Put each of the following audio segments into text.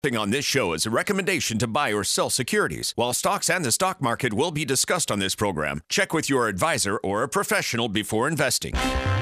On this show is a recommendation to buy or sell securities. While stocks and the stock market will be discussed on this program, check with your advisor or a professional before investing.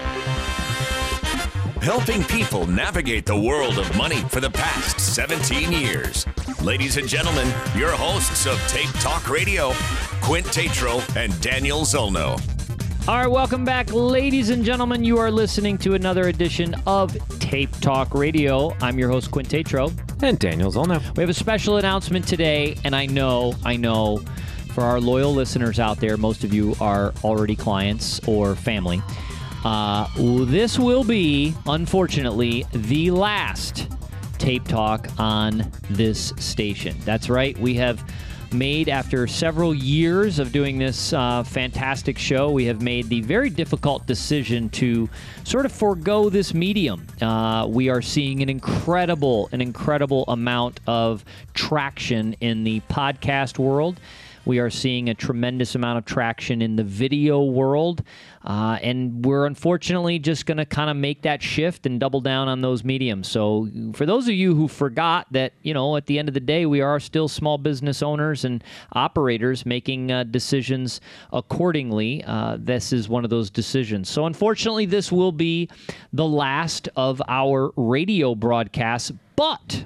Helping people navigate the world of money for the past 17 years. Ladies and gentlemen, your hosts of Tape Talk Radio, Quint Tatro and Daniel Zolno. All right, welcome back, ladies and gentlemen. You are listening to another edition of Tape Talk Radio. I'm your host, Quint Tatro. And Daniel Zolno. We have a special announcement today, and I know, for our loyal listeners out there, most of you are already clients or family. This will be, unfortunately, the last Tape Talk on this station. That's right. We have made, after several years of doing this fantastic show, we have made the very difficult decision to sort of forego this medium. We are seeing an incredible amount of traction in the podcast world. We are seeing a tremendous amount of traction in the video world, and we're unfortunately just going to kind of make that shift and double down on those mediums. So for those of you who forgot that, at the end of the day, we are still small business owners and operators making decisions accordingly. This is one of those decisions. So unfortunately, this will be the last of our radio broadcasts, but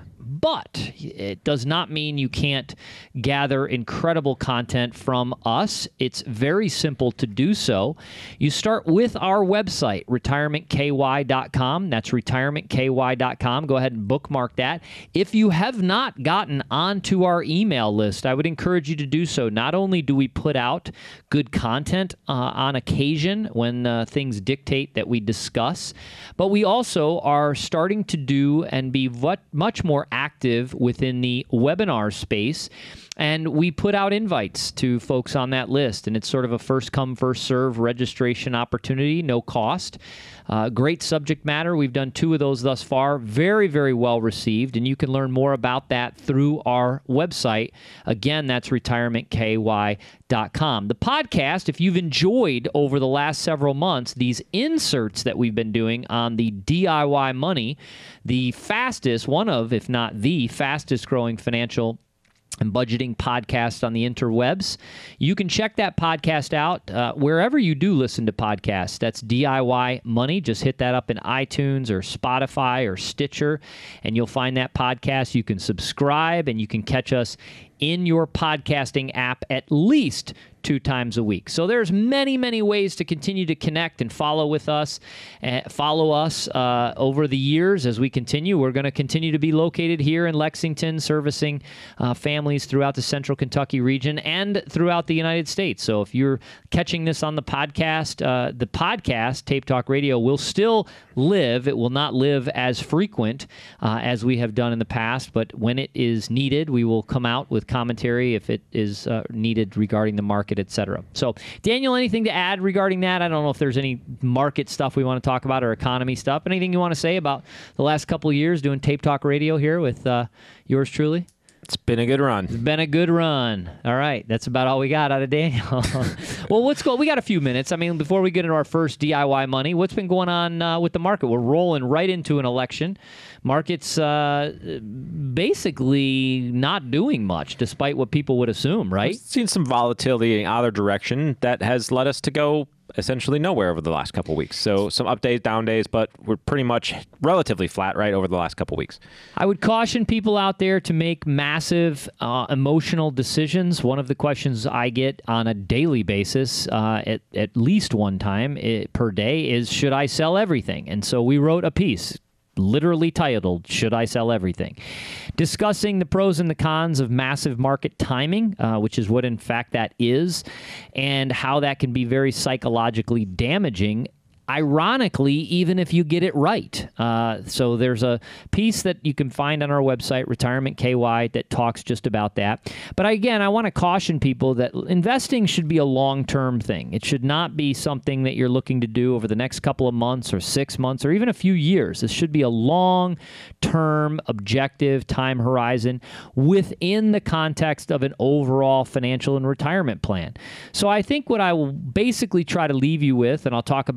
it does not mean you can't gather incredible content from us. It's very simple to do so. You start with our website, retirementky.com. That's retirementky.com. Go ahead and bookmark that. If you have not gotten onto our email list, I would encourage you to do so. Not only do we put out good content on occasion when things dictate that we discuss, but we also are starting to do and be much more active within the webinar space, and we put out invites to folks on that list, and it's sort of a first come, first serve registration opportunity, no cost. Great subject matter. We've done 2 of those thus far. Very, very well received, and you can learn more about that through our website. Again, that's retirementky.com. The podcast, if you've enjoyed over the last several months these inserts that we've been doing on the DIY money, the fastest, one of, if not the fastest growing financial and budgeting podcast on the interwebs. You can check that podcast out wherever you do listen to podcasts. That's DIY Money. Just hit that up in iTunes or Spotify or Stitcher, and you'll find that podcast. You can subscribe, and you can catch us in your podcasting app at least 2 times a week. So there's many ways to continue to connect and follow with us. Follow us over the years as we continue. We're going to continue to be located here in Lexington, servicing families throughout the Central Kentucky region and throughout the United States. So if you're catching this on the podcast, Tape Talk Radio, will still live. It will not live as frequent as we have done in the past, but when it is needed, we will come out with commentary if it is needed regarding the market, etc. So, Daniel, anything to add regarding that? I don't know if there's any market stuff we want to talk about or economy stuff. Anything you want to say about the last couple of years doing Tape Talk Radio here with yours truly? It's been a good run. It's been a good run. All right. That's about all we got out of Daniel. Well, let's go. We got a few minutes. I mean, before we get into our first DIY money, what's been going on with the market? We're rolling right into an election. Market's basically not doing much, despite what people would assume, right? We've seen some volatility in either direction that has led us to go essentially nowhere over the last couple of weeks. So some up days, down days, but we're pretty much relatively flat right over the last couple of weeks. I would caution people out there to make massive emotional decisions. One of the questions I get on a daily basis, at least one time per day, is, should I sell everything? And so we wrote a piece literally titled, Should I Sell Everything? Discussing the pros and the cons of massive market timing, which is what in fact that is, and how that can be very psychologically damaging, ironically, even if you get it right. So there's a piece that you can find on our website, Retirement KY, that talks just about that. But again, I want to caution people that investing should be a long-term thing. It should not be something that you're looking to do over the next couple of months or 6 months or even a few years. This should be a long-term objective time horizon within the context of an overall financial and retirement plan. So I think what I will basically try to leave you with, and I'll talk about in the next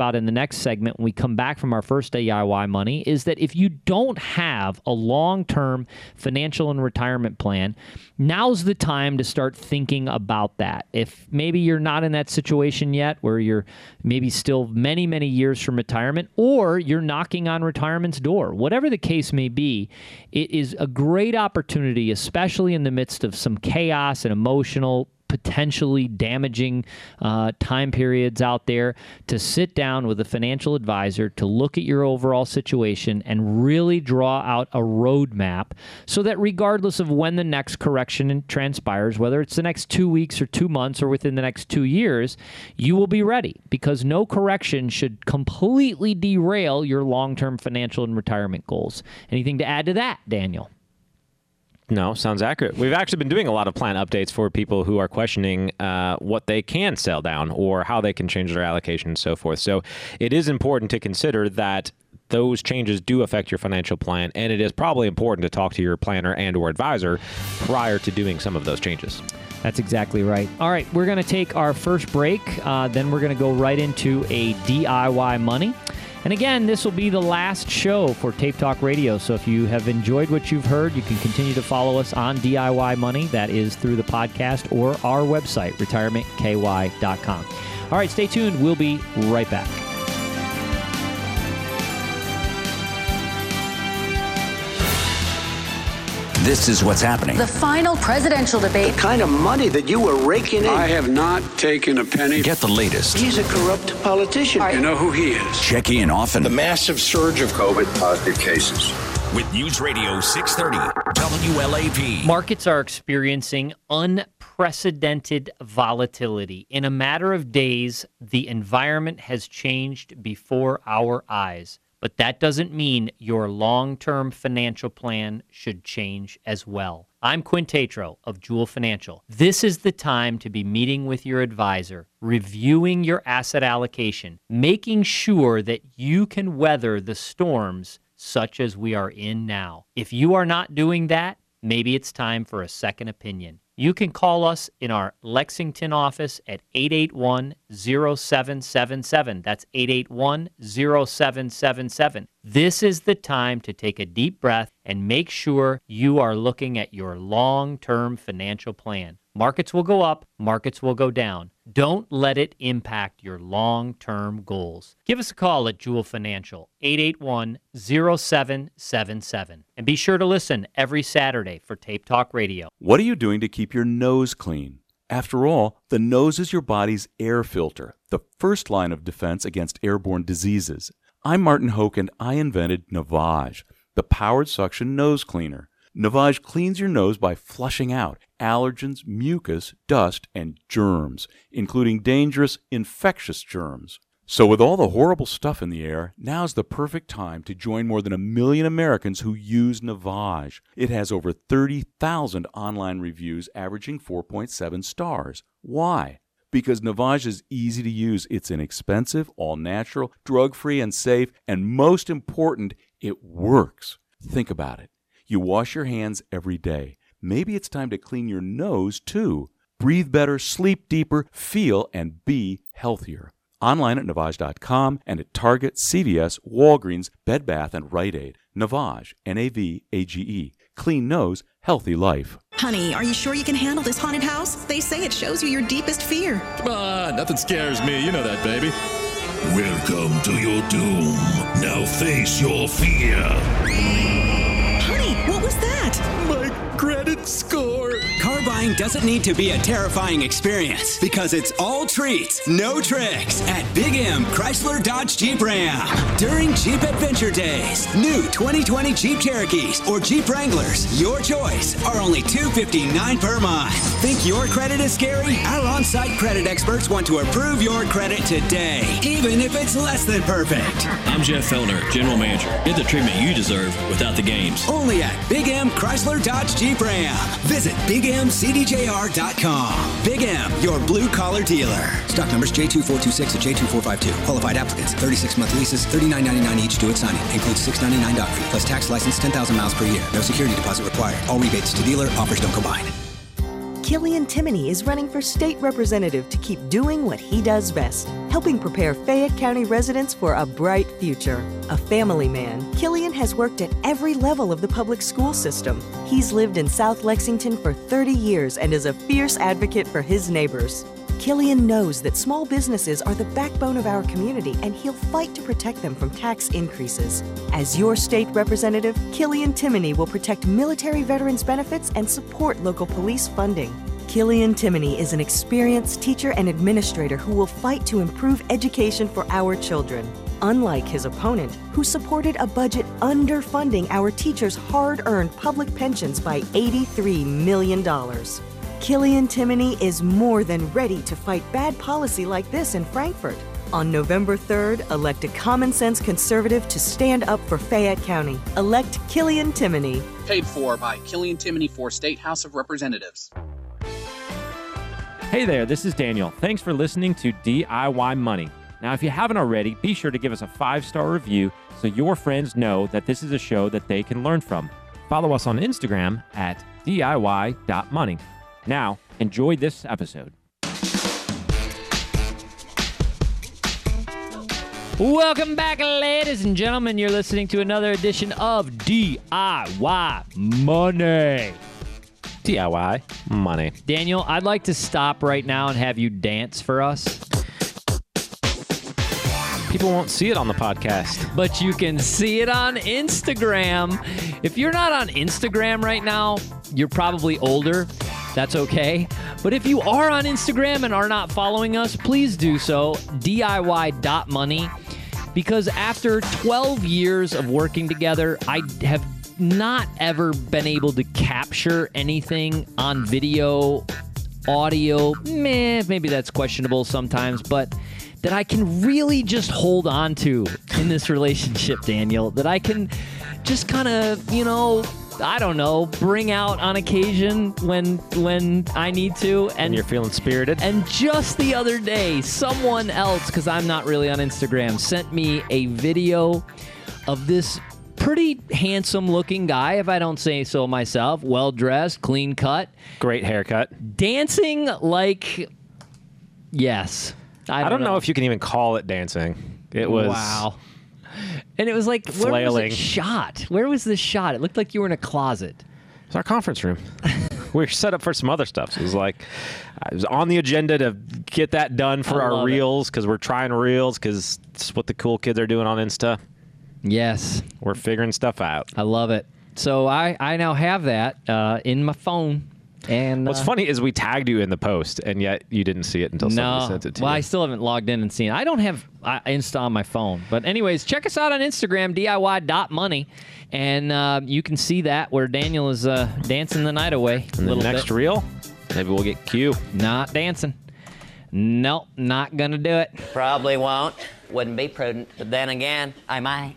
next segment when we come back from our first DIY money is that if you don't have a long-term financial and retirement plan, now's the time to start thinking about that. If maybe you're not in that situation yet where you're maybe still many, many years from retirement, or you're knocking on retirement's door, whatever the case may be, it is a great opportunity, especially in the midst of some chaos and emotional, potentially damaging time periods out there, to sit down with a financial advisor to look at your overall situation and really draw out a roadmap so that regardless of when the next correction transpires, whether it's the next 2 weeks or 2 months or within the next 2 years, you will be ready, because no correction should completely derail your long-term financial and retirement goals. Anything to add to that, Daniel? No, sounds accurate. We've actually been doing a lot of plan updates for people who are questioning what they can sell down or how they can change their allocation and so forth. So it is important to consider that those changes do affect your financial plan, and it is probably important to talk to your planner and or advisor prior to doing some of those changes. That's exactly right. All right, we're going to take our first break. Then we're going to go right into a DIY money. And again, this will be the last show for Tape Talk Radio. So if you have enjoyed what you've heard, you can continue to follow us on DIY Money. That is through the podcast or our website, retirementky.com. All right, stay tuned. We'll be right back. This is what's happening. The final presidential debate. The kind of money that you were raking in. I have not taken a penny. Get the latest. He's a corrupt politician. You know who he is. Check in often. The massive surge of COVID positive cases. With News Radio 630 WLAP. Markets are experiencing unprecedented volatility. In a matter of days, the environment has changed before our eyes. But that doesn't mean your long-term financial plan should change as well. I'm Quint Tatro of Jewel Financial. This is the time to be meeting with your advisor, reviewing your asset allocation, making sure that you can weather the storms such as we are in now. If you are not doing that, maybe it's time for a second opinion. You can call us in our Lexington office at 881-0777. That's 881-0777. This is the time to take a deep breath and make sure you are looking at your long-term financial plan. Markets will go up, markets will go down. Don't let it impact your long-term goals. Give us a call at Jewel Financial, 881-0777. And be sure to listen every Saturday for Tape Talk Radio. What are you doing to keep your nose clean? After all, the nose is your body's air filter, the first line of defense against airborne diseases. I'm Martin Hoke, and I invented Navage, the powered suction nose cleaner. Navage cleans your nose by flushing out allergens, mucus, dust, and germs, including dangerous infectious germs. So with all the horrible stuff in the air, now's the perfect time to join more than 1 million Americans who use Navage. It has over 30,000 online reviews averaging 4.7 stars. Why? Because Navage is easy to use. It's inexpensive, all-natural, drug-free, and safe, and most important, it works. Think about it. You wash your hands every day. Maybe it's time to clean your nose, too. Breathe better, sleep deeper, feel and be healthier. Online at Navage.com and at Target, CVS, Walgreens, Bed Bath, and Rite Aid. Navage, N-A-V-A-G-E. Clean nose, healthy life. Honey, are you sure you can handle this haunted house? They say it shows you your deepest fear. Come on, nothing scares me. You know that, baby. Welcome to your doom. Now face your fear. Honey, what was that? My credit score. Car buying doesn't need to be a terrifying experience because it's all treats, no tricks at Big M Chrysler Dodge Jeep Ram. During Jeep Adventure Days, new 2020 Jeep Cherokees or Jeep Wranglers, your choice, are only $259 per month. Think your credit is scary? Our on-site credit experts want to approve your credit today, even if it's less than perfect. I'm Jeff Fellner, General Manager. Get the treatment you deserve without the games. Only at Big M Chrysler Dodge Jeep Ram. Visit BigMCDJR.com. Big M, your blue-collar dealer. Stock numbers J2426 and J2452. Qualified applicants. 36-month leases, $39.99 each due at signing. Includes $6.99 doc fee. Plus tax license, 10,000 miles per year. No security deposit required. All rebates to dealer. Offers don't combine. Killian Timoney is running for state representative to keep doing what he does best, helping prepare Fayette County residents for a bright future. A family man, Killian has worked at every level of the public school system. He's lived in South Lexington for 30 years and is a fierce advocate for his neighbors. Killian knows that small businesses are the backbone of our community, and he'll fight to protect them from tax increases. As your state representative, Killian Timoney will protect military veterans' benefits and support local police funding. Killian Timoney is an experienced teacher and administrator who will fight to improve education for our children. Unlike his opponent, who supported a budget underfunding our teachers' hard-earned public pensions by $83 million. Killian Timoney is more than ready to fight bad policy like this in Frankfort. On November 3rd, elect a common-sense conservative to stand up for Fayette County. Elect Killian Timoney. Paid for by Killian Timoney for State House of Representatives. Hey there, this is Daniel. Thanks for listening to DIY Money. Now, if you haven't already, be sure to give us a 5-star review so your friends know that this is a show that they can learn from. Follow us on Instagram at DIY.money. Now, enjoy this episode. Welcome back, ladies and gentlemen. You're listening to another edition of DIY Money. DIY Money. Daniel, I'd like to stop right now and have you dance for us. People won't see it on the podcast. But you can see it on Instagram. If you're not on Instagram right now, you're probably older. That's okay. But if you are on Instagram and are not following us, please do so. DIY.money. Because after 12 years of working together, I have not ever been able to capture anything on video, audio. Maybe that's questionable sometimes, but that I can really just hold on to in this relationship, Daniel. That I can just kind of, I don't know, bring out on occasion when I need to. And you're feeling spirited. And just the other day, someone else, because I'm not really on Instagram, sent me a video of this pretty handsome-looking guy, if I don't say so myself, well-dressed, clean-cut. Great haircut. Dancing like, yes. I don't know if you can even call it dancing. It was... Wow. And it was like, flailing. Where was it shot? Where was this shot? It looked like you were in a closet. It's our conference room. We were set up for some other stuff. So it was like, I was on the agenda to get that done for our reels, because we're trying reels, because it's what the cool kids are doing on Insta. Yes. We're figuring stuff out. I love it. So I now have that in my phone. And what's funny is we tagged you in the post, and yet you didn't see it until somebody sent it to you. Well, I still haven't logged in and seen it. I don't have Insta on my phone. But anyways, check us out on Instagram, DIY.money, and you can see that where Daniel is dancing the night away. And the next reel, maybe we'll get Q. Not dancing. Nope, not going to do it. Probably won't. Wouldn't be prudent. But then again, I might.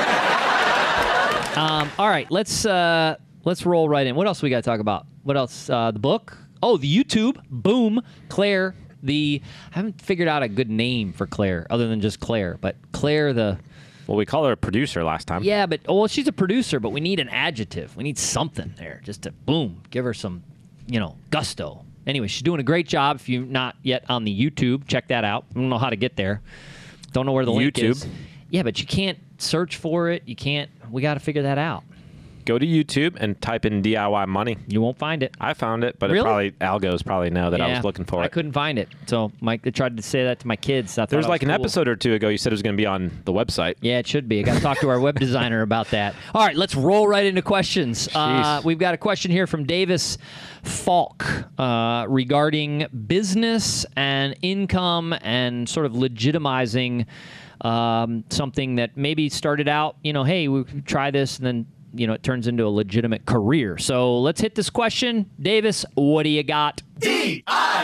All right, let's roll right in. What else we got to talk about? What else? The book? Oh, the YouTube. Boom. Claire. I haven't figured out a good name for Claire other than just Claire. But Claire the... Well, we called her a producer last time. Yeah, but she's a producer, but we need an adjective. We need something there just to, boom, give her some, gusto. Anyway, she's doing a great job. If you're not yet on the YouTube, check that out. I don't know how to get there. Don't know where the link is. Yeah, but you can't search for it. We got to figure that out. Go to YouTube and type in DIY Money. You won't find it. I found it, but really? algos probably know that I was looking for it. I couldn't find it. So Mike, I tried to say that to my kids. There's like an episode or two ago, you said it was going to be on the website. Yeah, it should be. I got to talk to our web designer about that. All right, let's roll right into questions. We've got a question here from Davis Falk regarding business and income and sort of legitimizing something that maybe started out, hey, we try this, and then it turns into a legitimate career. So let's hit this question. Davis, what do you got? DIY!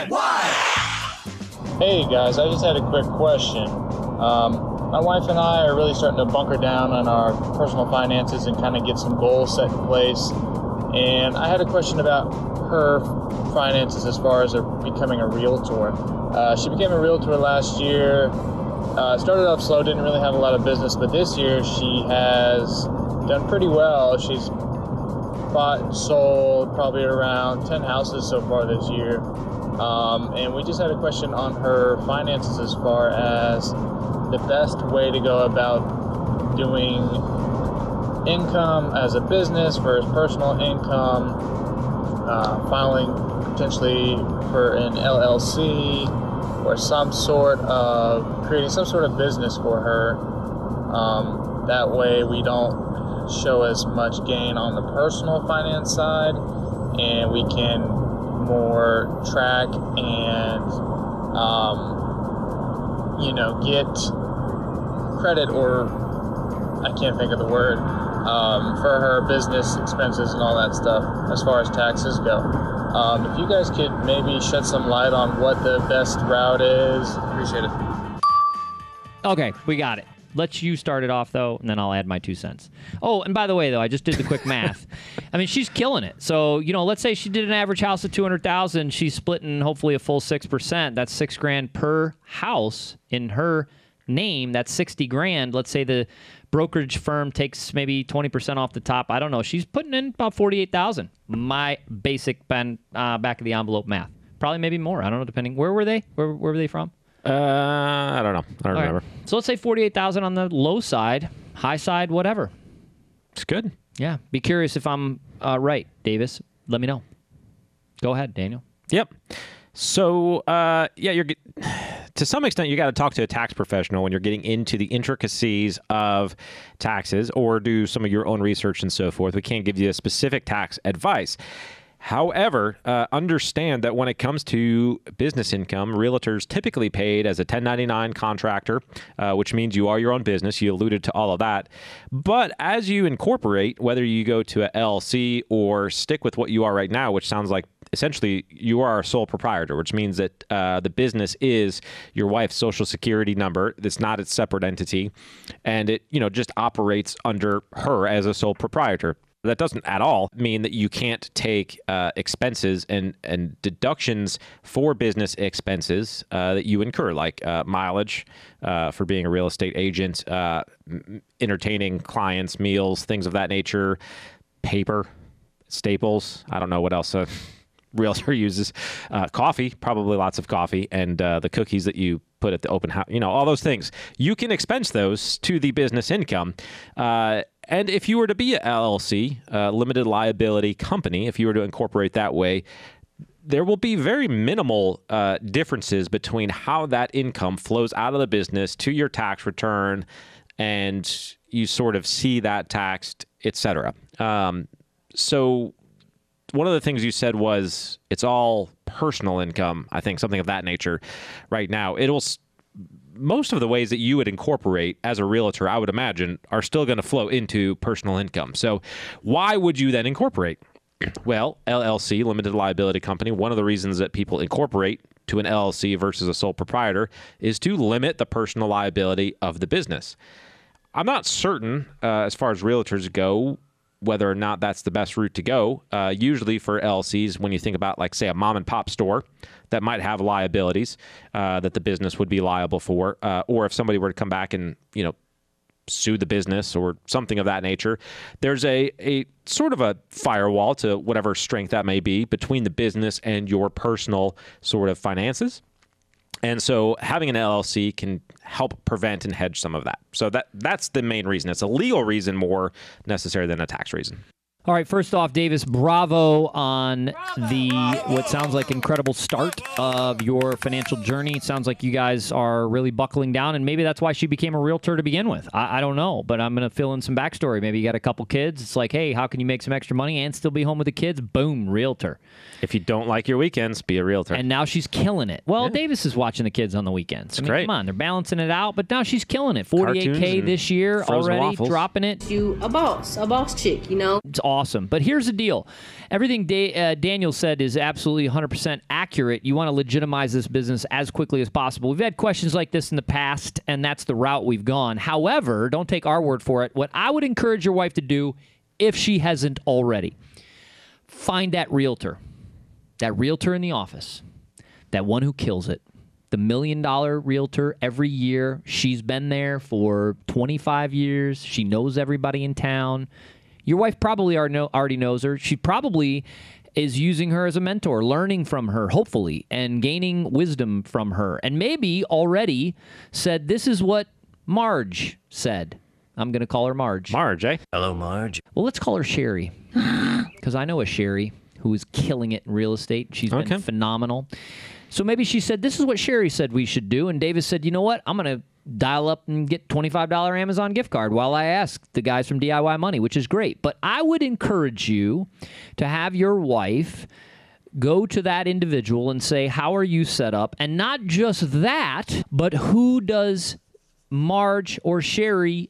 Hey guys, I just had a quick question. My wife and I are really starting to bunker down on our personal finances and kind of get some goals set in place. And I had a question about her finances as far as becoming a realtor. She became a realtor last year. Started off slow, didn't really have a lot of business, but this year she has done pretty well. She's bought and sold probably around 10 houses so far this year. And we just had a question on her finances as far as the best way to go about doing income as a business versus personal income, filing potentially for an LLC or some sort of creating some sort of business for her. That way we don't show as much gain on the personal finance side, and we can more track and get credit, or I can't think of the word, for her business expenses and all that stuff as far as taxes go. If you guys could maybe shed some light on what the best route is, appreciate it. Okay, we got it. Let you start it off, though, and then I'll add my 2 cents. Oh, and by the way, though, I just did the quick math. I mean, she's killing it. So, let's say she did an average house of $200,000. She's splitting hopefully a full 6%. That's $6,000 per house in her name. That's $60,000. Let's say the brokerage firm takes maybe 20% off the top. I don't know. She's putting in about $48,000. My basic back of the envelope math. Probably maybe more. I don't know, depending. Where were they? Where were they from? I don't know. I don't remember. Right. So let's say $48,000 on the low side, high side, whatever. It's good. Yeah. Be curious if I'm right, Davis. Let me know. Go ahead, Daniel. Yep. So, you're to some extent, you got to talk to a tax professional when you're getting into the intricacies of taxes, or do some of your own research and so forth. We can't give you a specific tax advice. However, understand that when it comes to business income, realtors typically paid as a 1099 contractor, which means you are your own business. You alluded to all of that. But as you incorporate, whether you go to a LLC or stick with what you are right now, which sounds like essentially you are a sole proprietor, which means that the business is your wife's social security number. It's not its separate entity. And it, just operates under her as a sole proprietor. That doesn't at all mean that you can't take expenses and deductions for business expenses that you incur, like mileage for being a real estate agent, entertaining clients, meals, things of that nature, paper, staples. I don't know what else a realtor uses. Coffee, probably lots of coffee, and the cookies that you put at the open house, all those things. You can expense those to the business income. And if you were to be a LLC, limited liability company, if you were to incorporate that way, there will be very minimal differences between how that income flows out of the business to your tax return, and you sort of see that taxed, etc. So one of the things you said was it's all personal income, I think, something of that nature right now. Most of the ways that you would incorporate as a realtor, I would imagine, are still going to flow into personal income. So why would you then incorporate? Well, LLC, limited liability company, one of the reasons that people incorporate to an LLC versus a sole proprietor is to limit the personal liability of the business. I'm not certain, as far as realtors go, whether or not that's the best route to go. Usually for LLCs, when you think about, like, say, a mom and pop store that might have liabilities that the business would be liable for, or if somebody were to come back and, sue the business or something of that nature, there's a sort of a firewall, to whatever strength that may be, between the business and your personal sort of finances. And so having an LLC can help prevent and hedge some of that. So that's the main reason. It's a legal reason more necessary than a tax reason. All right, first off, Davis, bravo on what sounds like incredible start of your financial journey. It sounds like you guys are really buckling down, and maybe that's why she became a realtor to begin with. I don't know, but I'm going to fill in some backstory. Maybe you got a couple kids. It's like, hey, how can you make some extra money and still be home with the kids? Boom, realtor. If you don't like your weekends, be a realtor. And now she's killing it. Well, yeah. Davis is watching the kids on the weekends. Great. Come on, they're balancing it out, but now she's killing it. $48K this year already, waffles. Dropping it. You a boss chick, It's awesome. But here's the deal. Everything Daniel said is absolutely 100% accurate. You want to legitimize this business as quickly as possible. We've had questions like this in the past, and that's the route we've gone. However, don't take our word for it. What I would encourage your wife to do, if she hasn't already, find that realtor in the office, that one who kills it, the $1 million realtor every year. She's been there for 25 years. She knows everybody in town. Your wife probably already knows her. She probably is using her as a mentor, learning from her, hopefully, and gaining wisdom from her. And maybe already said, this is what Marge said. I'm going to call her Marge. Marge, eh? Hello, Marge. Well, let's call her Sherry, because I know a Sherry who is killing it in real estate. She's been phenomenal. So maybe she said, this is what Sherry said we should do. And Davis said, you know what? I'm going to dial up and get $25 Amazon gift card while I ask the guys from DIY Money, which is great. But I would encourage you to have your wife go to that individual and say, how are you set up? And not just that, but who does Marge or Sherry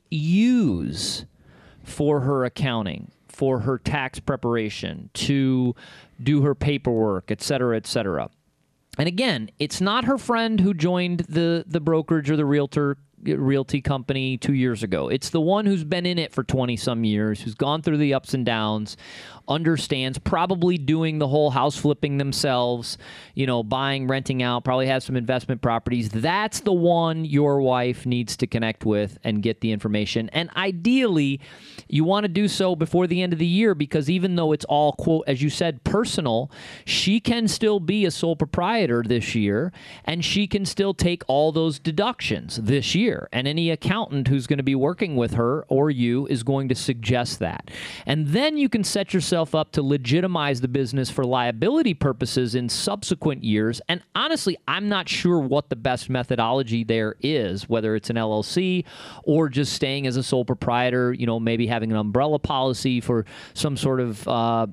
use for her accounting, for her tax preparation, to do her paperwork, et cetera, et cetera. And again, it's not her friend who joined the brokerage or the realty company 2 years ago. It's the one who's been in it for 20-some years, who's gone through the ups and downs, understands, probably doing the whole house flipping themselves, buying, renting out, probably has some investment properties. That's the one your wife needs to connect with and get the information. And ideally, you want to do so before the end of the year, because even though it's all, quote, as you said, personal, she can still be a sole proprietor this year, and she can still take all those deductions this year. And any accountant who's going to be working with her or you is going to suggest that. And then you can set yourself up to legitimize the business for liability purposes in subsequent years. And honestly, I'm not sure what the best methodology there is, whether it's an LLC or just staying as a sole proprietor, maybe having an umbrella policy for some sort of,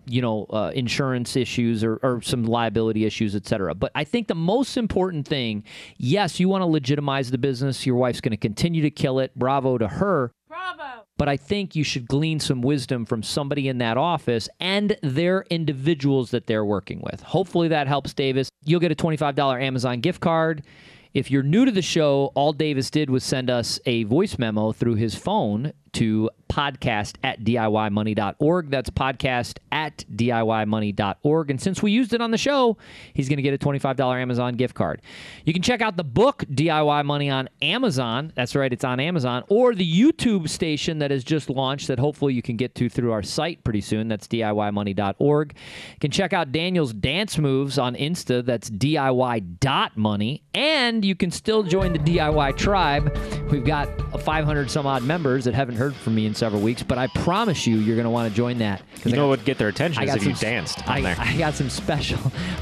insurance issues or some liability issues, et cetera. But I think the most important thing, yes, you want to legitimize the business. Your wife's going to continue to kill it. Bravo to her. Bravo. But I think you should glean some wisdom from somebody in that office and their individuals that they're working with. Hopefully that helps, Davis. You'll get a $25 Amazon gift card. If you're new to the show, all Davis did was send us a voice memo through his phone to podcast@DIYmoney.org. That's podcast@DIYmoney.org. And since we used it on the show, he's going to get a $25 Amazon gift card. You can check out the book DIY Money on Amazon. That's right, it's on Amazon. Or the YouTube station that has just launched that hopefully you can get to through our site pretty soon. That's DIYmoney.org. You can check out Daniel's dance moves on Insta. That's DIY.money. And you can still join the DIY tribe. We've got 500 some odd members that haven't heard from me in several weeks, but I promise you, you're going to want to join that. You know what would get their attention is if you danced on there. I got some special,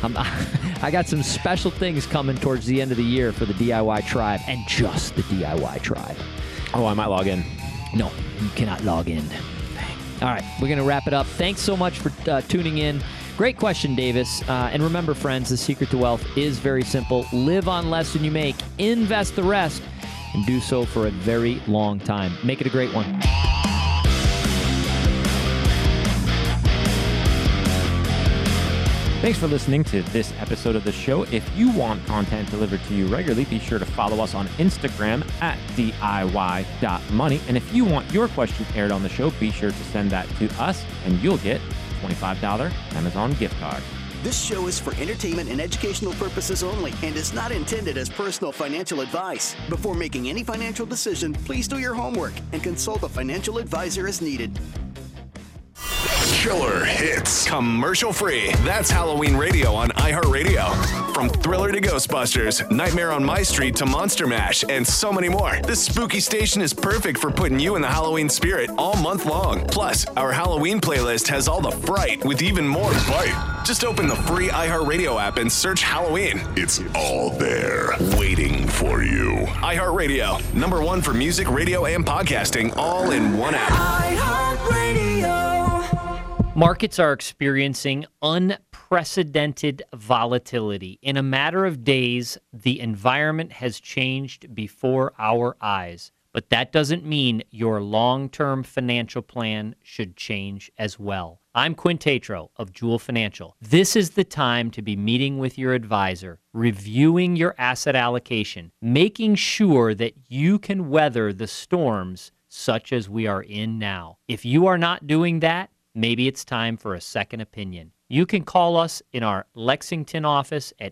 I got some special things coming towards the end of the year for the DIY tribe and just the DIY tribe. Oh, I might log in. No, you cannot log in. All right, we're going to wrap it up. Thanks so much for tuning in. Great question, Davis. And remember, friends, the secret to wealth is very simple. Live on less than you make, invest the rest, and do so for a very long time. Make it a great one. Thanks for listening to this episode of the show. If you want content delivered to you regularly, be sure to follow us on Instagram @DIY.money. And if you want your question aired on the show, be sure to send that to us, and you'll get a $25 Amazon gift card. This show is for entertainment and educational purposes only and is not intended as personal financial advice. Before making any financial decision, please do your homework and consult a financial advisor as needed. Killer hits. Commercial free. That's Halloween radio on iHeartRadio. From Thriller to Ghostbusters, Nightmare on My Street to Monster Mash, and so many more. This spooky station is perfect for putting you in the Halloween spirit all month long. Plus, our Halloween playlist has all the fright with even more bite. Just open the free iHeartRadio app and search Halloween. It's all there, waiting for you. iHeartRadio, #1 for music, radio, and podcasting, all in one app. iHeartRadio. Markets are experiencing unprecedented volatility. In a matter of days, the environment has changed before our eyes. But that doesn't mean your long-term financial plan should change as well. I'm Quint Tatro of Jewel Financial. This is the time to be meeting with your advisor, reviewing your asset allocation, making sure that you can weather the storms such as we are in now. If you are not doing that, maybe it's time for a second opinion. You can call us in our Lexington office at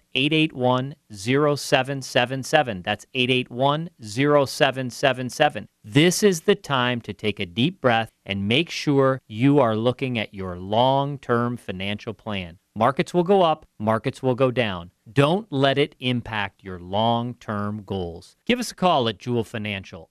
881-0777. That's 881-0777. This is the time to take a deep breath and make sure you are looking at your long-term financial plan. Markets will go up, markets will go down. Don't let it impact your long-term goals. Give us a call at Jewel Financial,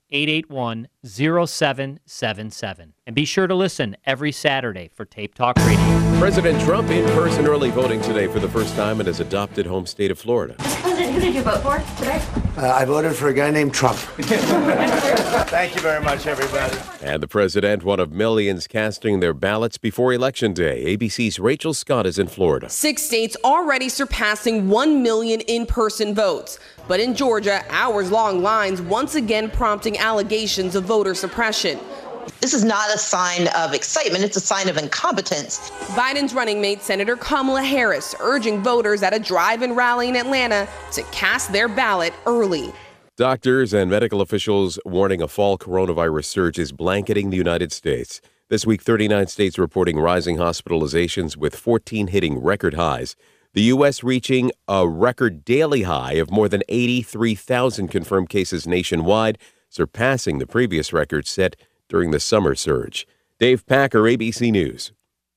881-0777. And be sure to listen every Saturday for Tape Talk Radio. President Trump in person early voting today for the first time in his adopted home state of Florida. President, who did you vote for today? I voted for a guy named Trump. Thank you very much, everybody. And the president, one of millions casting their ballots before Election Day. ABC's Rachel Scott is in Florida. 6 states already surpassing 1 million in-person votes. But in Georgia, hours-long lines once again prompting allegations of voter suppression. This is not a sign of excitement, it's a sign of incompetence. Biden's running mate, Senator Kamala Harris, urging voters at a drive-in rally in Atlanta to cast their ballot early. Doctors and medical officials warning a fall coronavirus surge is blanketing the United States. This week, 39 states reporting rising hospitalizations, with 14 hitting record highs. The U.S. reaching a record daily high of more than 83,000 confirmed cases nationwide, surpassing the previous record set during the summer surge. Dave Packer, ABC News.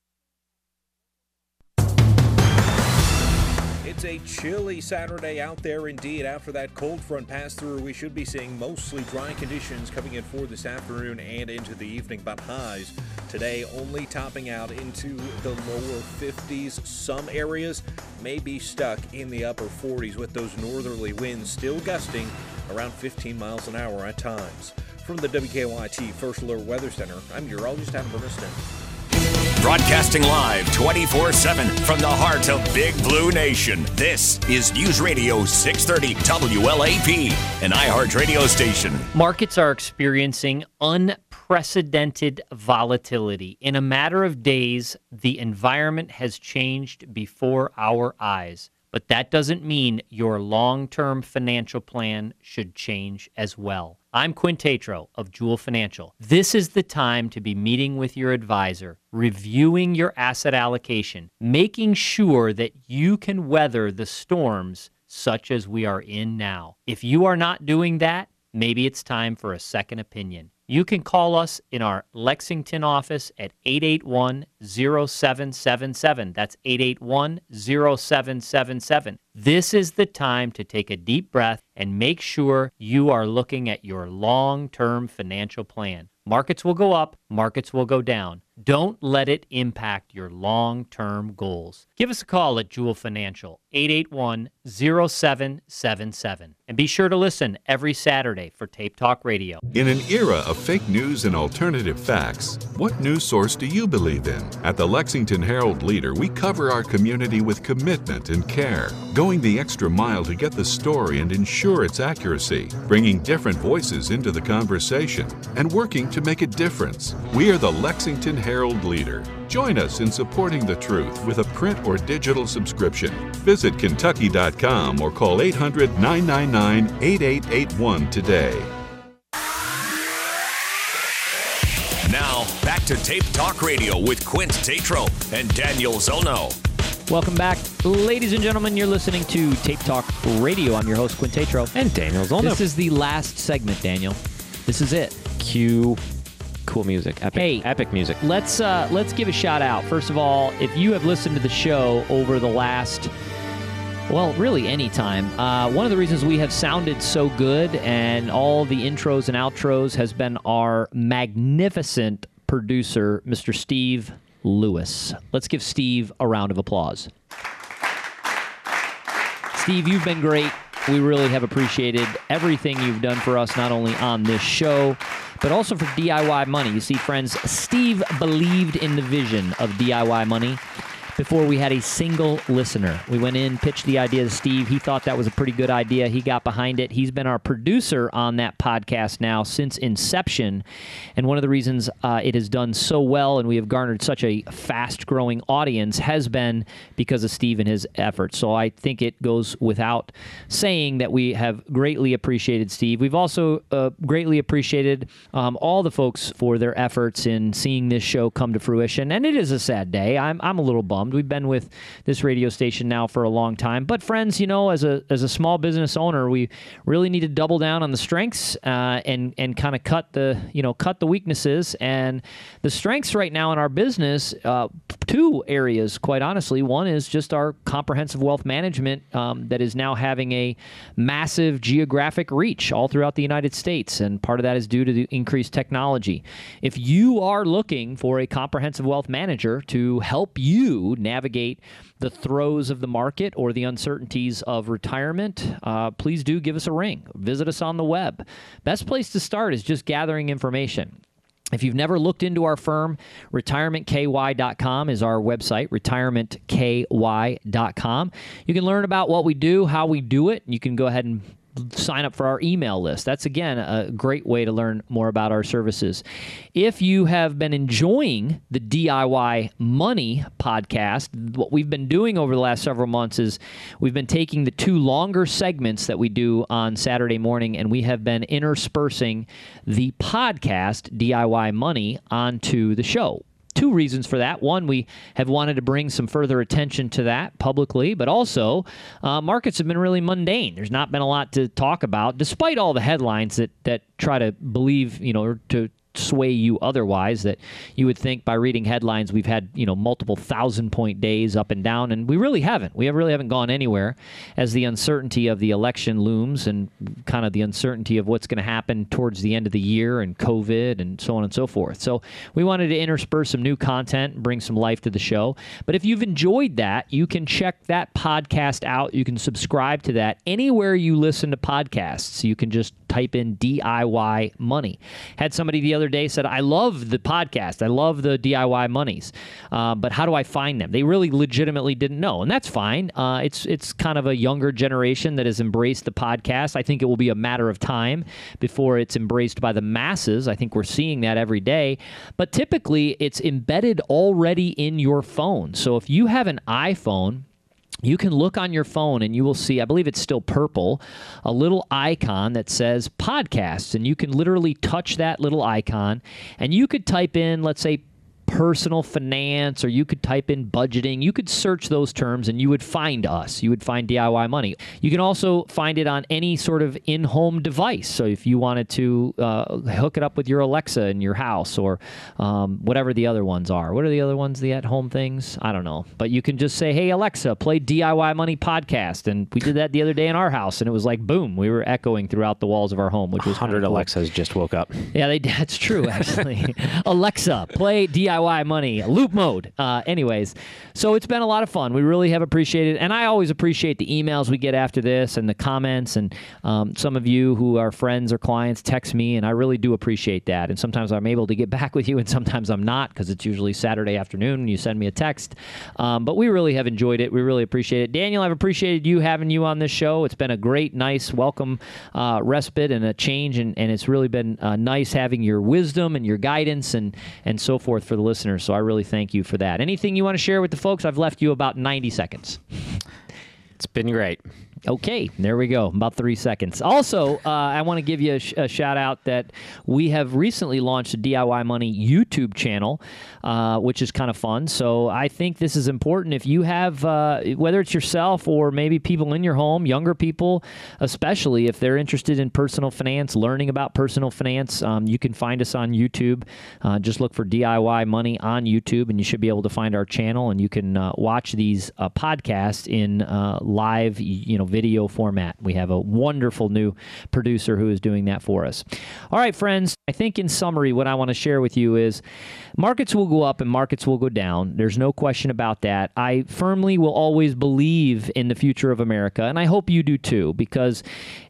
It's a chilly Saturday out there indeed. After that cold front pass through, we should be seeing mostly dry conditions coming in for this afternoon and into the evening, but highs today only topping out into the lower 50s. Some areas may be stuck in the upper 40s with those northerly winds still gusting around 15 miles an hour at times. From the WKYT First Alert Weather Center, I'm meteorologist Adam Burniston. Broadcasting live 24/7 from the heart of Big Blue Nation. This is News Radio 630 WLAP, an iHeart radio station. Markets are experiencing unprecedented volatility. In a matter of days, the environment has changed before our eyes. But that doesn't mean your long-term financial plan should change as well. I'm Quinn Tatro of Jewel Financial. This is the time to be meeting with your advisor, reviewing your asset allocation, making sure that you can weather the storms such as we are in now. If you are not doing that, maybe it's time for a second opinion. You can call us in our Lexington office at 881-0777. That's 881-0777. This is the time to take a deep breath and make sure you are looking at your long-term financial plan. Markets will go up, markets will go down. Don't let it impact your long-term goals. Give us a call at Jewel Financial, 881-0777. And be sure to listen every Saturday for Tape Talk Radio. In an era of fake news and alternative facts, what news source do you believe in? At the Lexington Herald Leader, we cover our community with commitment and care, going the extra mile to get the story and ensure its accuracy, bringing different voices into the conversation, and working to make a difference. We are the Lexington Herald Leader. Join us in supporting the truth with a print or digital subscription. Visit Kentucky.com or call 800-999-8881 today. Now, back to Tape Talk Radio with Quint Tatro and Daniel Zono. Welcome back. Ladies and gentlemen, you're listening to Tape Talk Radio. I'm your host, Quint Tatro. And Daniel Zono. This is the last segment, Daniel. This is it. Cue cool music. Epic music. Let's give a shout out. First of all, if you have listened to the show over the last, well, really any time, one of the reasons we have sounded so good and all the intros and outros has been our magnificent producer, Mr. Steve Lewis. Let's give Steve a round of applause. Steve, you've been great. We really have appreciated everything you've done for us, not only on this show, but also for DIY Money. You see, friends, Steve believed in the vision of DIY Money before we had a single listener. We went in, pitched the idea to Steve. He thought that was a pretty good idea. He got behind it. He's been our producer on that podcast now since inception. And one of the reasons it has done so well and we have garnered such a fast-growing audience has been because of Steve and his efforts. So I think it goes without saying that we have greatly appreciated Steve. We've also greatly appreciated all the folks for their efforts in seeing this show come to fruition. And it is a sad day. I'm a little bummed. bummed. We've been with this radio station now for a long time. But friends, as a small business owner, we really need to double down on the strengths and kind of cut the weaknesses. And the strengths right now in our business, two areas, quite honestly. One is just our comprehensive wealth management that is now having a massive geographic reach all throughout the United States. And part of that is due to the increased technology. If you are looking for a comprehensive wealth manager to help you navigate the throes of the market or the uncertainties of retirement, please do give us a ring. Visit us on the web. Best place to start is just gathering information. If you've never looked into our firm, retirementky.com is our website, retirementky.com. You can learn about what we do, how we do it. You can go ahead and sign up for our email list. That's, again, a great way to learn more about our services. If you have been enjoying the DIY Money podcast, what we've been doing over the last several months is we've been taking the two longer segments that we do on Saturday morning, and we have been interspersing the podcast DIY Money onto the show. Two reasons for that. One, we have wanted to bring some further attention to that publicly, but also markets have been really mundane. There's not been a lot to talk about, despite all the headlines that try to believe, or to sway you otherwise, that you would think by reading headlines we've had multiple 1,000-point days up and down, and we really haven't. We really haven't gone anywhere as the uncertainty of the election looms and kind of the uncertainty of what's going to happen towards the end of the year and COVID and so on and so forth. So we wanted to intersperse some new content and bring some life to the show. But if you've enjoyed that, you can check that podcast out. You can subscribe to that anywhere you listen to podcasts. You can just type in DIY Money. Had somebody the other day said, I love the podcast. I love the DIY Monies. But how do I find them? They really legitimately didn't know. And that's fine. It's kind of a younger generation that has embraced the podcast. I think it will be a matter of time before it's embraced by the masses. I think we're seeing that every day. But typically, it's embedded already in your phone. So if you have an iPhone, you can look on your phone and you will see, I believe it's still purple, a little icon that says podcasts. And you can literally touch that little icon and you could type in, let's say, personal finance, or you could type in budgeting. You could search those terms and you would find us. You would find DIY Money. You can also find it on any sort of in-home device. So if you wanted to hook it up with your Alexa in your house or whatever the other ones are. What are the other ones, the at-home things? I don't know. But you can just say, hey, Alexa, play DIY Money podcast. And we did that the other day in our house, and it was like, boom, we were echoing throughout the walls of our home, which was 100 cool. Alexas just woke up. Yeah, that's true, actually. Alexa, play DIY Money, loop mode. Anyways, so it's been a lot of fun. We really have appreciated it. And I always appreciate the emails we get after this and the comments. And some of you who are friends or clients text me, and I really do appreciate that. And sometimes I'm able to get back with you, and sometimes I'm not, because it's usually Saturday afternoon when you send me a text. But we really have enjoyed it. We really appreciate it. Daniel, I've appreciated having you on this show. It's been a great, nice, welcome respite and a change. And it's really been nice having your wisdom and your guidance and so forth for the listeners. So I really thank you for that. Anything you want to share with the folks? I've left you about 90 seconds. It's been great. Okay, there we go. About 3 seconds. Also, I want to give you a shout out that we have recently launched a DIY Money YouTube channel, which is kind of fun. So I think this is important. If you have, whether it's yourself or maybe people in your home, younger people, especially if they're interested in personal finance, learning about personal finance, you can find us on YouTube. Just look for DIY Money on YouTube, and you should be able to find our channel, and you can watch these podcasts in live, video format. We have a wonderful new producer who is doing that for us. All right, friends, I think in summary, what I want to share with you is markets will go up and markets will go down. There's no question about that. I firmly will always believe in the future of America, and I hope you do too, because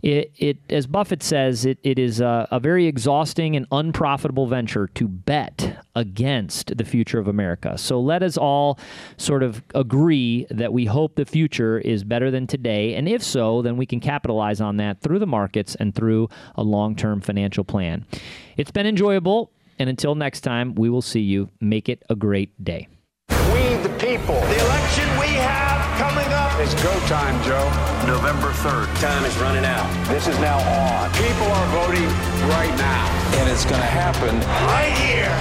it as Buffett says, it is a very exhausting and unprofitable venture to bet against the future of America. So let us all sort of agree that we hope the future is better than today, and if so, then we can capitalize on that through the markets and through a long-term financial plan. It's been enjoyable, and until next time, we will see you. Make it a great day. We the people. The election we have coming up. It's go time, Joe. November 3rd. Time is running out. This is now on. People are voting right now. And it's going to happen right here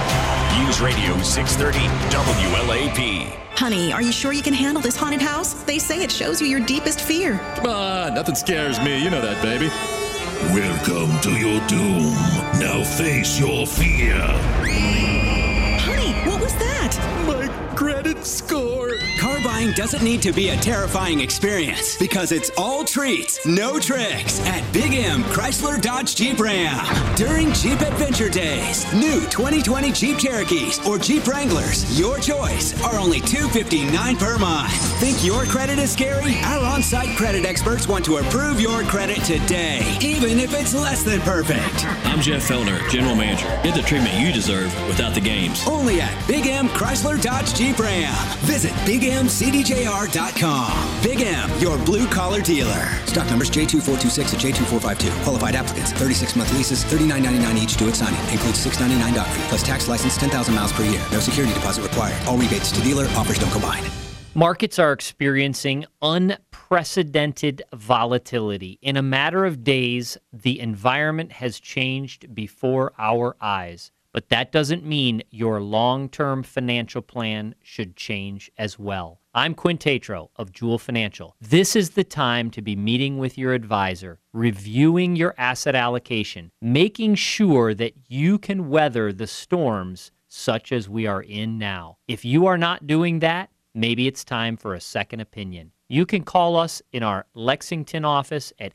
News Radio 630 WLAP. Honey, are you sure you can handle this haunted house? They say it shows you your deepest fear. Come on, nothing scares me. You know that, baby. Welcome to your doom. Now face your fear. Honey, what was that? My credit score. Car buying doesn't need to be a terrifying experience because it's all treats, no tricks at Big M Chrysler Dodge Jeep Ram. During Jeep Adventure Days, new 2020 Jeep Cherokees or Jeep Wranglers, your choice, are only $259 per month. Think your credit is scary? Our on-site credit experts want to approve your credit today, even if it's less than perfect. I'm Jeff Fellner, General Manager. Get the treatment you deserve without the games. Only at Big M Chrysler Dodge Jeep Ram. Visit BigMCDJR.com. Big M, your blue-collar dealer. Stock numbers J2426 and J2452. Qualified applicants. 36-month leases. $39.99 each due at signing. Includes $6.99 doc fee. Plus tax license 10,000 miles per year. No security deposit required. All rebates to dealer. Offers don't combine. Markets are experiencing unprecedented volatility. In a matter of days, the environment has changed before our eyes. But that doesn't mean your long-term financial plan should change as well. I'm Quinn Tatro of Jewel Financial. This is the time to be meeting with your advisor, reviewing your asset allocation, making sure that you can weather the storms such as we are in now. If you are not doing that, maybe it's time for a second opinion. You can call us in our Lexington office at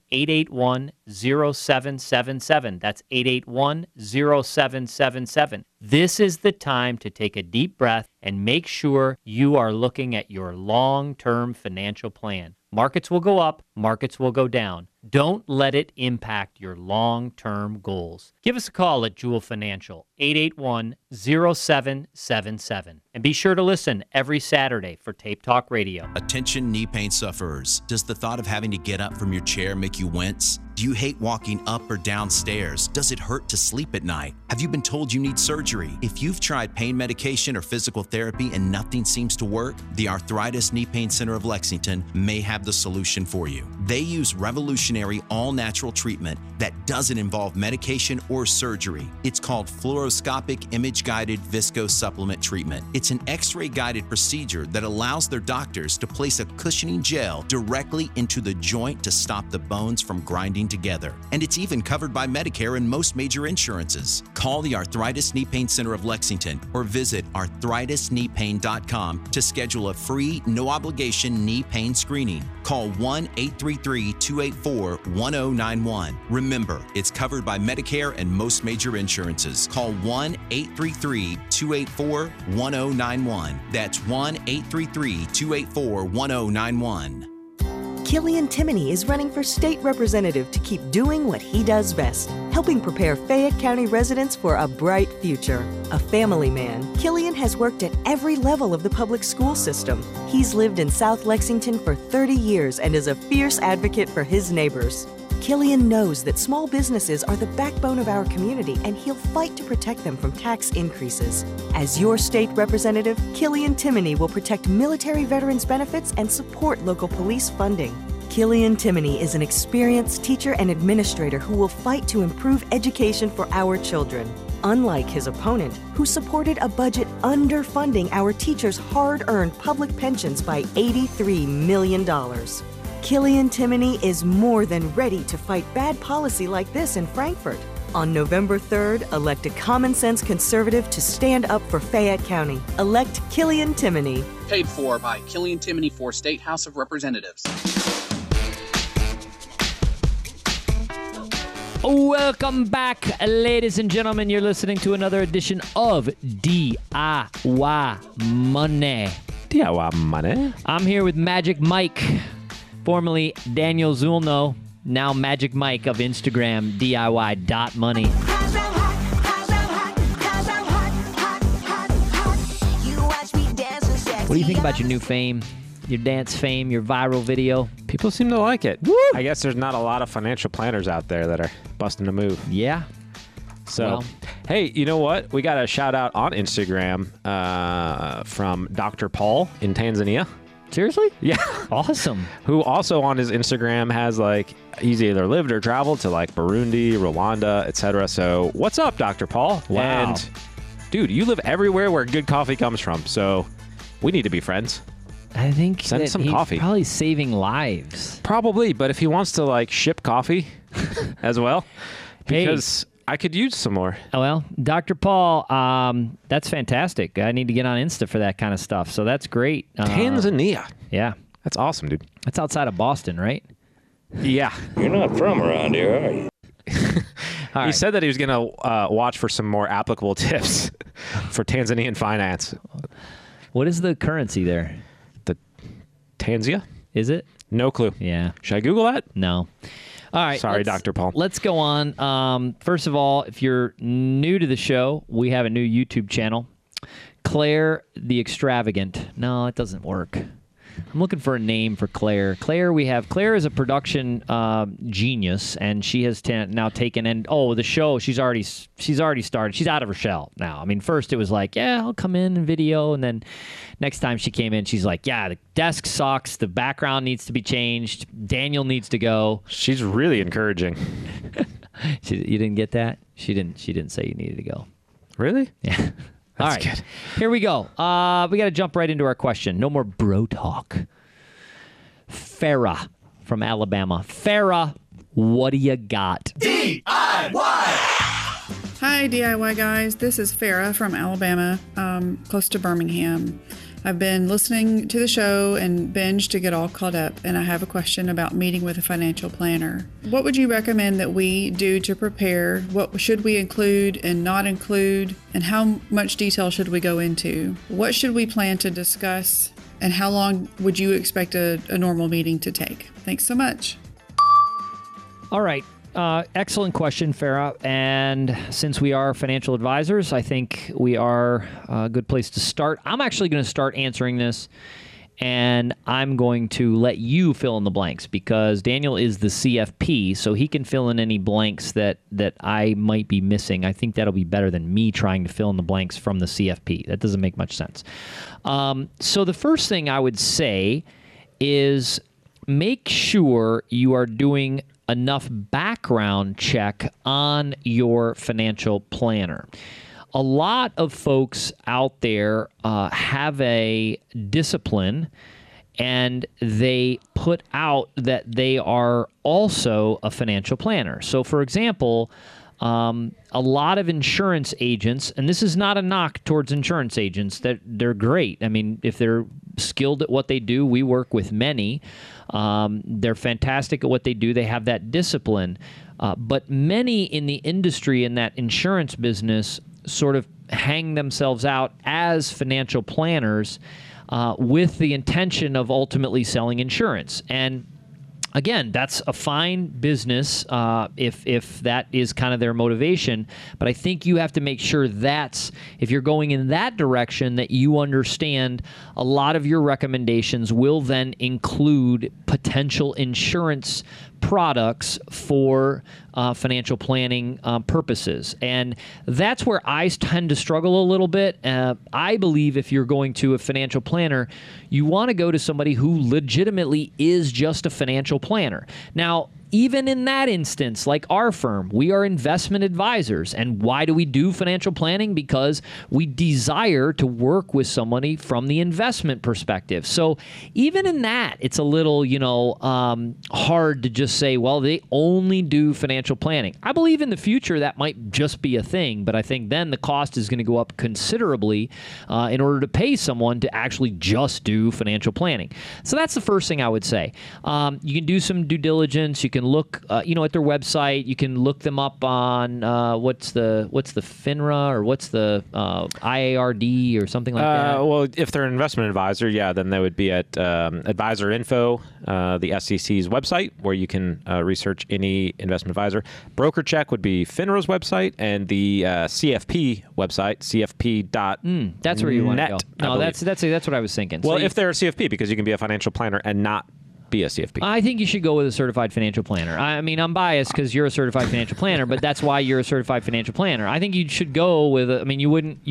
881-0777. That's 881-0777. This is the time to take a deep breath and make sure you are looking at your long-term financial plan. Markets will go up, markets will go down. Don't let it impact your long-term goals. Give us a call at Jewel Financial, 881-0777. And be sure to listen every Saturday for Tape Talk Radio. Attention knee pain sufferers. Does the thought of having to get up from your chair make you wince? Do you hate walking up or down stairs? Does it hurt to sleep at night? Have you been told you need surgery? If you've tried pain medication or physical therapy and nothing seems to work, the Arthritis Knee Pain Center of Lexington may have the solution for you. They use revolutionary all-natural treatment that doesn't involve medication or surgery. It's called fluoroscopic image-guided viscosupplement treatment. It's an X-ray guided procedure that allows their doctors to place a cushioning gel directly into the joint to stop the bones from grinding together. And it's even covered by Medicare and most major insurances. Call the Arthritis Knee Pain Center of Lexington or visit arthritiskneepain.com to schedule a free, no-obligation knee pain screening. Call 1-833-284-1091. Remember, it's covered by Medicare and most major insurances. Call 1-833-284-1091. That's 1-833-284-1091. Killian Timoney is running for state representative to keep doing what he does best, helping prepare Fayette County residents for a bright future. A family man, Killian has worked at every level of the public school system. He's lived in South Lexington for 30 years and is a fierce advocate for his neighbors. Killian knows that small businesses are the backbone of our community, and he'll fight to protect them from tax increases. As your state representative, Killian Timoney will protect military veterans' benefits and support local police funding. Killian Timoney is an experienced teacher and administrator who will fight to improve education for our children. Unlike his opponent, who supported a budget underfunding our teachers' hard-earned public pensions by $83 million. Killian Timoney is more than ready to fight bad policy like this in Frankfort. On November 3rd, elect a common-sense conservative to stand up for Fayette County. Elect Killian Timoney. Paid for by Killian Timoney for State House of Representatives. Welcome back, ladies and gentlemen. You're listening to another edition of DIY Money. DIY Money. I'm here with Magic Mike, formerly Daniel Zulno, now Magic Mike of Instagram, DIY.money. What do you think about your new fame, your dance fame, your viral video? People seem to like it. Woo! I guess there's not a lot of financial planners out there that are busting a move. Yeah. So, hey, you know what? We got a shout out on Instagram from Dr. Paul in Tanzania. Seriously? Yeah. Awesome. Who also on his Instagram has he's either lived or traveled to Burundi, Rwanda, etc. So what's up, Dr. Paul? Wow. And dude, you live everywhere where good coffee comes from, so we need to be friends. I think Send some he's coffee. probably saving lives. Probably, but if he wants to like ship coffee as well, because I could use some more. Oh, well, Dr. Paul, that's fantastic. I need to get on Insta for that kind of stuff. So that's great. Tanzania. Yeah. That's awesome, dude. That's outside of Boston, right? Yeah. You're not from around here, are you? He said that he was going to watch for some more applicable tips for Tanzanian finance. What is the currency there? The Tanzania? Is it? No clue. Yeah. Should I Google that? No. All right. Sorry, Dr. Paul. Let's go on. First of all, if you're new to the show, we have a new YouTube channel. Claire the Extravagant. No, it doesn't work. I'm looking for a name for Claire. Claire is a production genius, and she has now taken the show. She's already started. She's out of her shell now. I mean, first it was like, yeah, I'll come in and video, and then next time she came in, she's like, yeah, the desk sucks. The background needs to be changed. Daniel needs to go. She's really encouraging. You didn't get that? She didn't say you needed to go. Really? Yeah. That's all right, good. Here we go. We got to jump right into our question. No more bro talk. Farah from Alabama. Farah, what do you got? DIY! Hi, DIY guys. This is Farah from Alabama, close to Birmingham. I've been listening to the show and binge to get all caught up, and I have a question about meeting with a financial planner. What would you recommend that we do to prepare? What should we include and not include? And how much detail should we go into? What should we plan to discuss? And how long would you expect a normal meeting to take? Thanks so much. All right. Excellent question, Farah. And since we are financial advisors, I think we are a good place to start. I'm actually going to start answering this, and I'm going to let you fill in the blanks because Daniel is the CFP, so he can fill in any blanks that I might be missing. I think that'll be better than me trying to fill in the blanks from the CFP. That doesn't make much sense. So the first thing I would say is make sure you are doing enough background check on your financial planner. A lot of folks out there have a discipline, and they put out that they are also a financial planner. So, for example, a lot of insurance agents, and this is not a knock towards insurance agents, that they're great. I mean, if they're skilled at what they do, we work with many. They're fantastic at what they do. They have that discipline. But many in the industry, in that insurance business, sort of hang themselves out as financial planners with the intention of ultimately selling insurance. And again, that's a fine business if that is kind of their motivation. But I think you have to make sure if you're going in that direction, that you understand a lot of your recommendations will then include potential insurance products for financial planning purposes. And that's where I tend to struggle a little bit. I believe if you're going to a financial planner, you want to go to somebody who legitimately is just a financial planner. Now, even in that instance, like our firm, we are investment advisors. And why do we do financial planning? Because we desire to work with somebody from the investment perspective. So even in that, it's a little, hard to just say, well, they only do financial planning. I believe in the future that might just be a thing, but I think then the cost is going to go up considerably in order to pay someone to actually just do financial planning. So that's the first thing I would say. You can do some due diligence. You can look, at their website. You can look them up on what's the FINRA or what's the IARD or something like that. Well, if they're an investment advisor, then they would be at Advisor Info, the SEC's website, where you can research any investment advisor. Broker Check would be FINRA's website, and the CFP website, CFP.net. That's where you want to go. No, that's what I was thinking. Well, So if they're a CFP, because you can be a financial planner and not be a CFP. I think you should go with a certified financial planner. I mean, I'm biased because you're a certified financial planner, but that's why you're a certified financial planner. I think you should go with. You wouldn't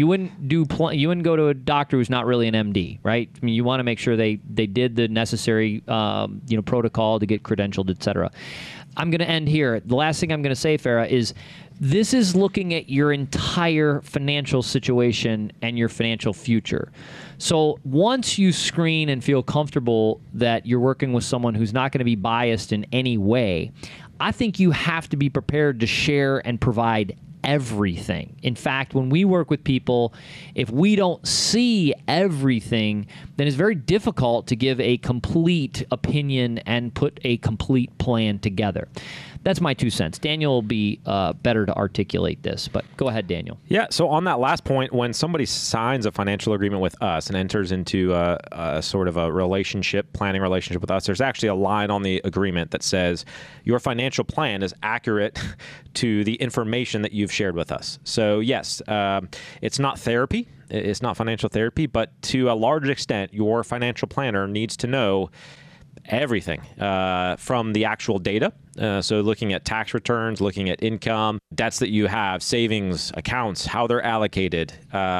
go to a doctor who's not really an MD, right? I mean, you want to make sure they did the necessary protocol to get credentialed, etc. I'm going to end here. The last thing I'm going to say, Farah, is This is looking at your entire financial situation and your financial future. So once you screen and feel comfortable that you're working with someone who's not going to be biased in any way, I think you have to be prepared to share and provide everything. In fact, when we work with people, if we don't see everything, then it's very difficult to give a complete opinion and put a complete plan together. That's my 2 cents. Daniel will be better to articulate this, but go ahead, Daniel. Yeah, so on that last point, when somebody signs a financial agreement with us and enters into a sort of a planning relationship with us, there's actually a line on the agreement that says your financial plan is accurate to the information that you've shared with us. So yes, it's not therapy. It's not financial therapy, but to a large extent, your financial planner needs to know everything from the actual data. So looking at tax returns, looking at income, debts that you have, savings accounts, how they're allocated.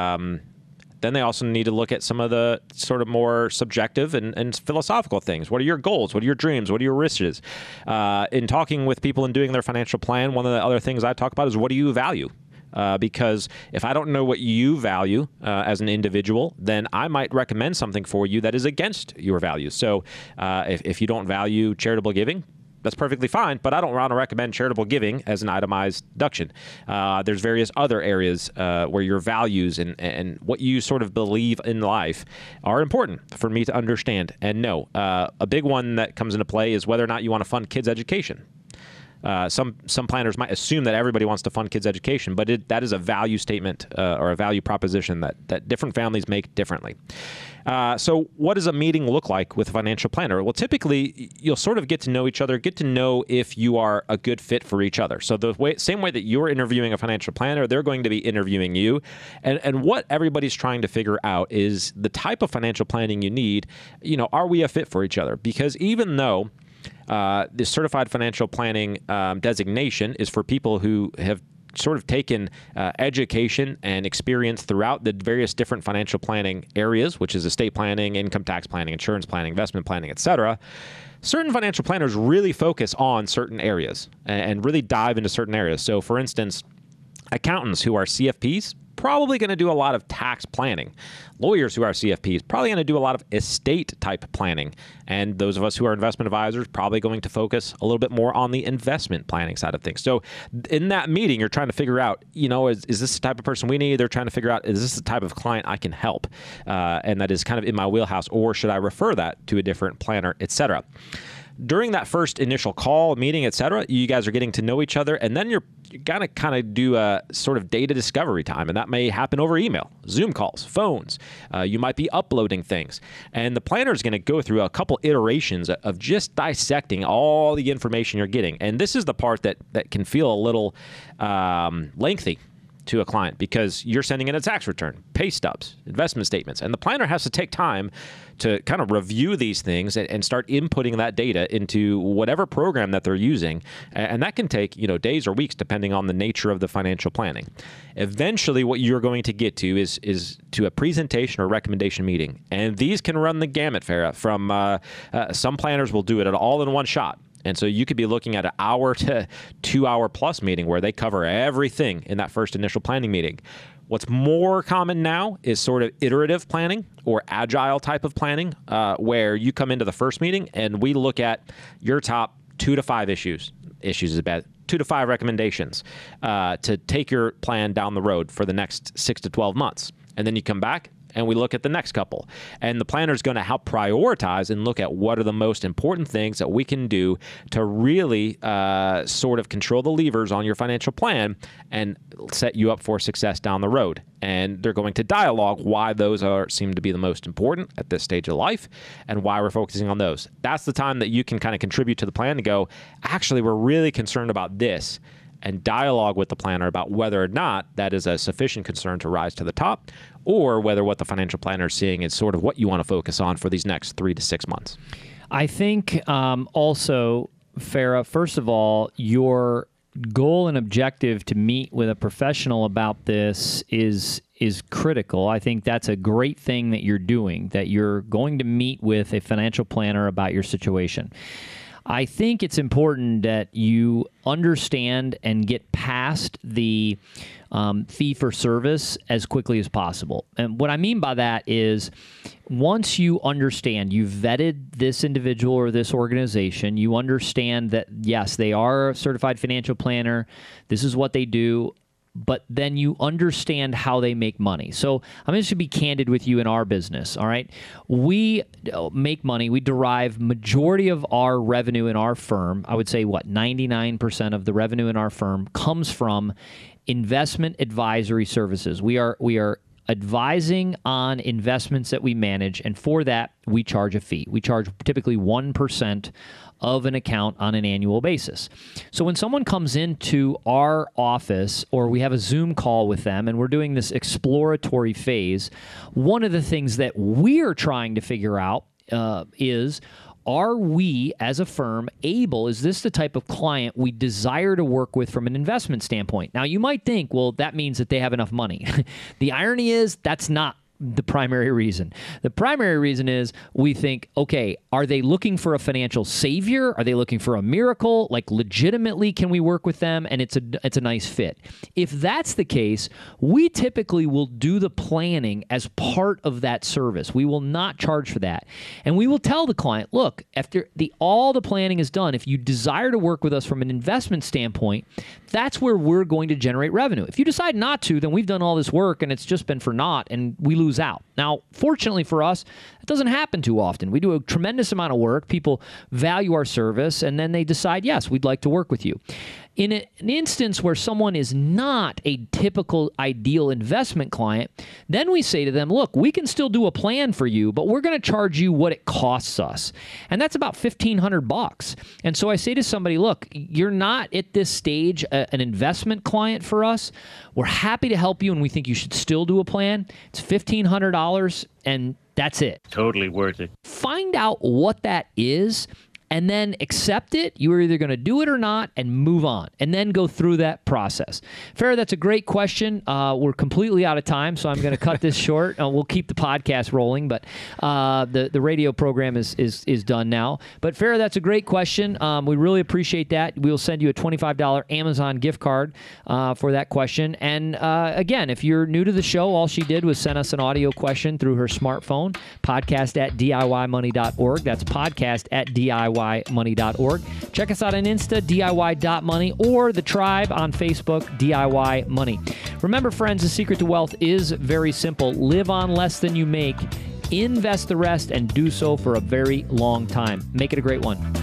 Then they also need to look at some of the sort of more subjective and philosophical things. What are your goals? What are your dreams? What are your wishes? In talking with people and doing their financial plan, one of the other things I talk about is what do you value? Because if I don't know what you value as an individual, then I might recommend something for you that is against your values. So if you don't value charitable giving, that's perfectly fine, but I don't want to recommend charitable giving as an itemized deduction. There's various other areas where your values and what you sort of believe in life are important for me to understand and know. A big one that comes into play is whether or not you want to fund kids' education. Some planners might assume that everybody wants to fund kids' education, but that is a value statement or a value proposition that different families make differently. So what does a meeting look like with a financial planner? Well, typically, you'll sort of get to know each other, get to know if you are a good fit for each other. So same way that you're interviewing a financial planner, they're going to be interviewing you. And what everybody's trying to figure out is the type of financial planning you need. Are we a fit for each other? Because even though the certified financial planning designation is for people who have sort of taken education and experience throughout the various different financial planning areas, which is estate planning, income tax planning, insurance planning, investment planning, etc. Certain financial planners really focus on certain areas and really dive into certain areas. So, for instance, accountants who are CFPs, probably going to do a lot of tax planning. Lawyers who are CFPs, probably going to do a lot of estate type planning. And those of us who are investment advisors, probably going to focus a little bit more on the investment planning side of things. So in that meeting, you're trying to figure out, is this the type of person we need? They're trying to figure out, is this the type of client I can help? And that is kind of in my wheelhouse, or should I refer that to a different planner, etc. During that first initial call, meeting, etc., you guys are getting to know each other, and then you're going to kind of do a sort of data discovery time, and that may happen over email, Zoom calls, phones. You might be uploading things, and the planner is going to go through a couple iterations of just dissecting all the information you're getting. And this is the part that can feel a little lengthy to a client, because you're sending in a tax return, pay stubs, investment statements, and the planner has to take time to kind of review these things and start inputting that data into whatever program that they're using. And that can take, days or weeks, depending on the nature of the financial planning. Eventually, what you're going to get to is to a presentation or recommendation meeting. And these can run the gamut, Farah, from some planners will do it all in one shot. And so you could be looking at an hour to 2 hour plus meeting where they cover everything in that first initial planning meeting. What's more common now is sort of iterative planning or agile type of planning, where you come into the first meeting and we look at your top 2 to 5 issues. Issues is bad. 2 to 5 recommendations to take your plan down the road for the next 6 to 12 months. And then you come back and we look at the next couple. And the planner is going to help prioritize and look at what are the most important things that we can do to really sort of control the levers on your financial plan and set you up for success down the road. And they're going to dialogue why those seem to be the most important at this stage of life and why we're focusing on those. That's the time that you can kind of contribute to the plan and go, actually, we're really concerned about this, and dialogue with the planner about whether or not that is a sufficient concern to rise to the top, or whether what the financial planner is seeing is sort of what you want to focus on for these next 3 to 6 months. I think also, Farah, first of all, your goal and objective to meet with a professional about this is critical. I think that's a great thing that you're doing, that you're going to meet with a financial planner about your situation. I think it's important that you understand and get past the fee for service as quickly as possible. And what I mean by that is once you understand, you've vetted this individual or this organization, you understand that, yes, they are a certified financial planner, this is what they do, but then you understand how they make money. So I'm just going to be candid with you in our business, all right? We make money. We derive majority of our revenue in our firm. I would say, 99% of the revenue in our firm comes from investment advisory services. We are advising on investments that we manage, and for that, we charge a fee. We charge typically 1% of an account on an annual basis. So when someone comes into our office or we have a Zoom call with them and we're doing this exploratory phase, one of the things that we're trying to figure out is, are we as a firm able, is this the type of client we desire to work with from an investment standpoint? Now, you might think, well, that means that they have enough money. The irony is that's not the primary reason. The primary reason is we think, okay, are they looking for a financial savior? Are they looking for a miracle? Like, legitimately, can we work with them? And it's a nice fit. If that's the case, we typically will do the planning as part of that service. We will not charge for that. And we will tell the client, look, after all the planning is done, if you desire to work with us from an investment standpoint, that's where we're going to generate revenue. If you decide not to, then we've done all this work and it's just been for naught and we lose out. Now, fortunately for us, it doesn't happen too often. We do a tremendous amount of work. People value our service, and then they decide, yes, we'd like to work with you. In an instance where someone is not a typical ideal investment client, then we say to them, look, we can still do a plan for you, but we're going to charge you what it costs us. And that's about $1,500. And so I say to somebody, look, you're not at this stage an investment client for us. We're happy to help you, and we think you should still do a plan. It's $1,500, and that's it. Totally worth it. Find out what that is, and then accept it. You're either going to do it or not and move on, and then go through that process. Farrah, that's a great question. We're completely out of time, so I'm going to cut this short. We'll keep the podcast rolling, but the radio program is done now. But Farrah, that's a great question. We really appreciate that. We'll send you a $25 Amazon gift card for that question. And again, if you're new to the show, all she did was send us an audio question through her smartphone, podcast@DIYmoney.org. That's podcast@DIYmoney.org. Check us out on Insta, DIY.money, or the tribe on Facebook, DIY Money. Remember, friends, the secret to wealth is very simple. Live on less than you make, invest the rest, and do so for a very long time. Make it a great one.